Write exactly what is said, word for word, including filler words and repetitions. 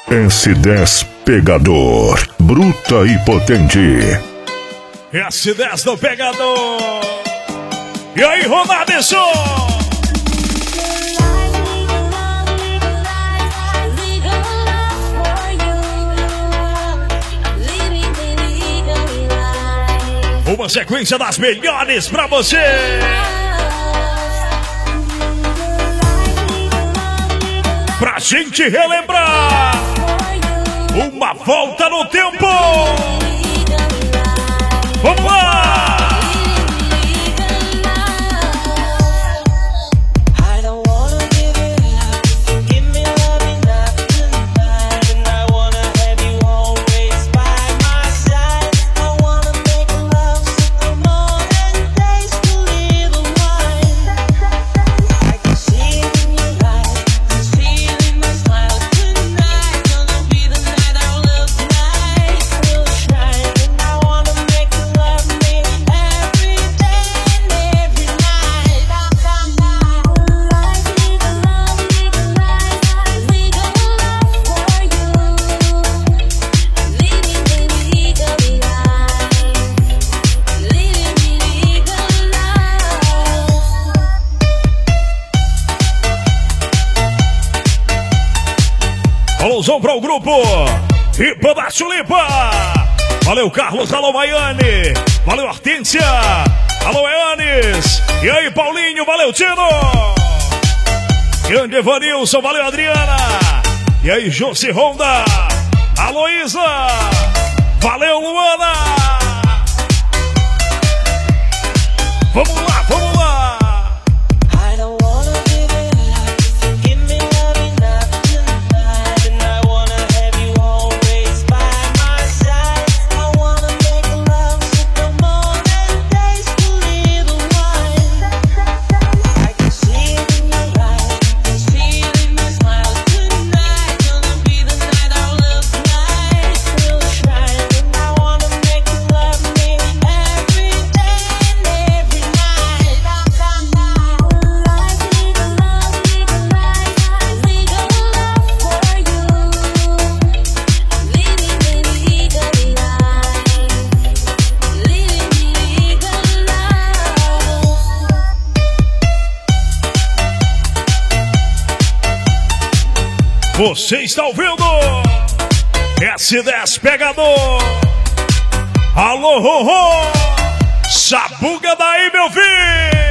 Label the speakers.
Speaker 1: S dez Pegador, bruta e potente.
Speaker 2: S dez do Pegador. E aí, Ronaldinho? Uma sequência das melhores pra você. Pra gente relembrar. Uma volta no tempo. Vamos lá. Alusão para o grupo Ripa da Chulipa. Valeu, Carlos. Alô, Maiane. Valeu, Hortência. Alô, Eanes. E aí, Paulinho. Valeu, Tino. Grande Evanilson. Valeu, Adriana. E aí, Josi Ronda. Alô, Isa. Valeu, Luana. Vamos lá, vamos lá. Você está ouvindo S dez Pegador. Alô, ho, ho. Sabuga daí, meu filho.